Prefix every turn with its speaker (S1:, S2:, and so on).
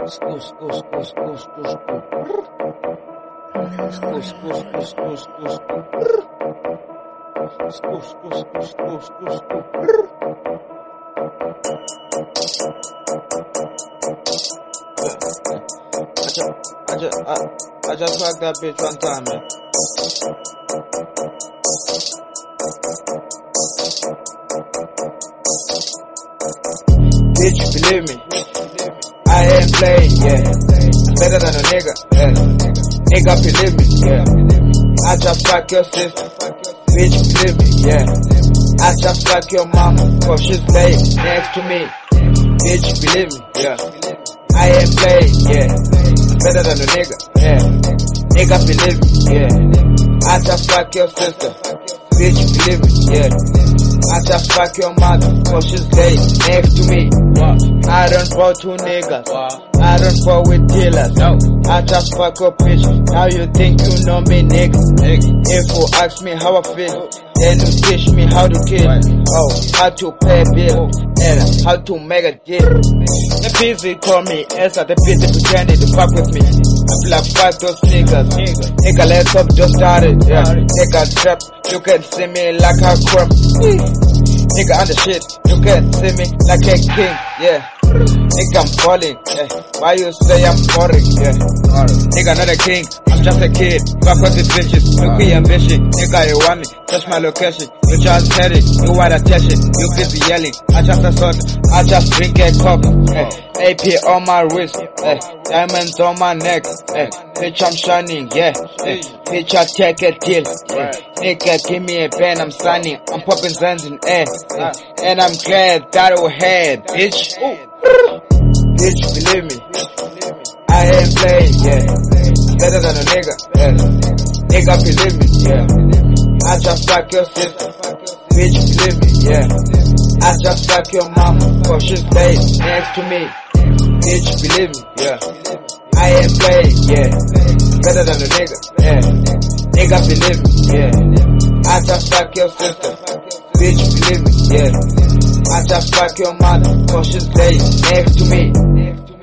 S1: I just fucked that bitch one time, man. Bitch, believe me, I ain't playing, yeah. Better than a nigga, yeah. Nigga, believe me, yeah. I just fuck your sister, bitch, believe me, yeah. I just fuck your mama, cause she's laying next to me. Bitch, believe me, yeah. I ain't playing, yeah. Better than a nigga, yeah. Nigga, believe me, yeah. I just fuck your sister, bitch, believe me, yeah. I just fuck your mother, cause she's laying next to me. I don't fall to niggas, I don't fall with dealers. I just fuck a bitch, how you think you know me, nigga? If you ask me how I feel, then you teach me how to kill. Oh, how to pay bill, and how to make a deal. The busy call me Esa, the busy pretending to fuck with me. I feel like fuck those niggas. Nigga, let's up, just started, yeah. Nigga, trap, you can see me like a crumb. Nigga, on the shit, you can see me like a king, yeah. Nigga, I'm falling, yeah. Why you say I'm boring, yeah. Nigga, not a king, I'm just a kid. Fuck with the bitches, look me ambition. Nigga, you want me, touch my location. You just said it, you want attention. You busy yelling, I just assault. I just drink a cup, yeah. AP on my wrist, yeah. Diamonds on my neck, yeah. Bitch, I'm shining, yeah. Bitch, I take a deal, yeah. Nigga, give me a pen, I'm signing. I'm popping Zans in air, yeah. And I'm glad that I had, bitch. Bitch, believe me, I ain't playing, yeah. Better than a nigga, yeah. Nigga, believe me, yeah. I just fuck your sister, bitch, believe me, yeah. I just fuck your mama, cause she's laying next to me. Bitch, believe me, yeah. I ain't playing, yeah. Better than a nigga, yeah. Nigga, believe me, yeah. I just fuck your sister, bitch, believe me, yeah. I just fuck your mother, cause she's laying next to me.